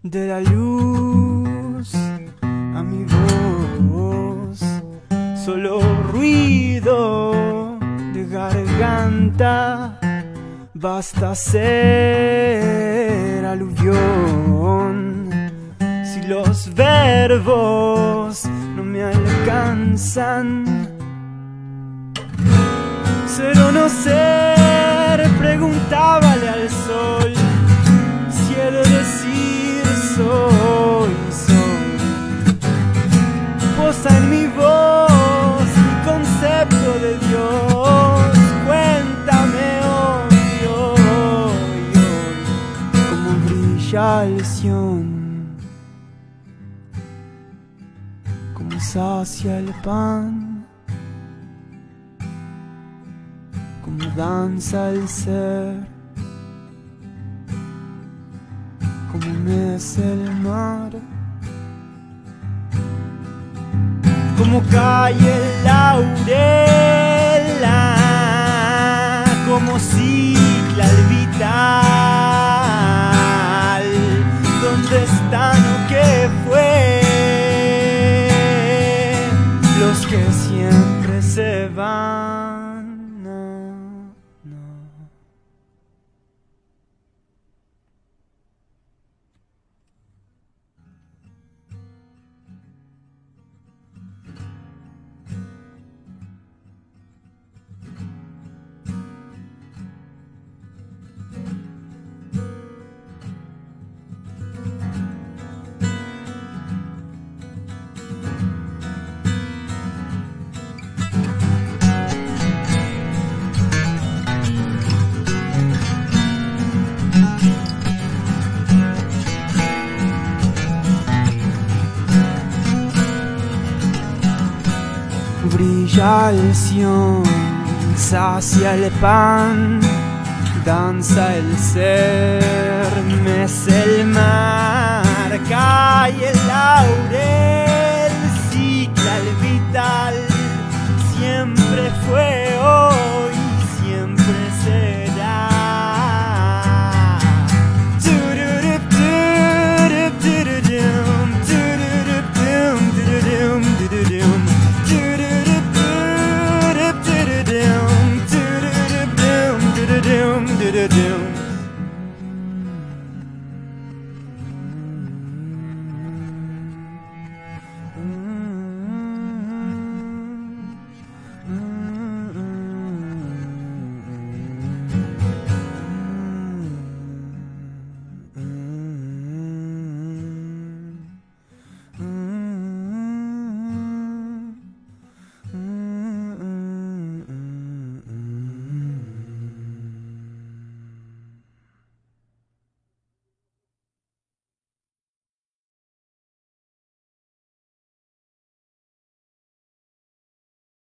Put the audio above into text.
de la luz a mi voz, solo ruido de garganta, basta ser aluvión. Si los verbos no me alcanzan, ser o no ser, preguntábale al sol si he de decir soy, soy. Posa en mi voz mi concepto de Dios. Cuéntame hoy, hoy, hoy, cómo brilla el Sion, cómo sacia el pan, cómo danza el ser, cómo mece el mar, cómo cae el laurel, cómo cicla el vital. ¿Dónde están o qué fue los que siempre se van? Brilla el Sion, sacia el pan, danza el ser, mece el mar, cae el laurel, cicla el vital, siempre fue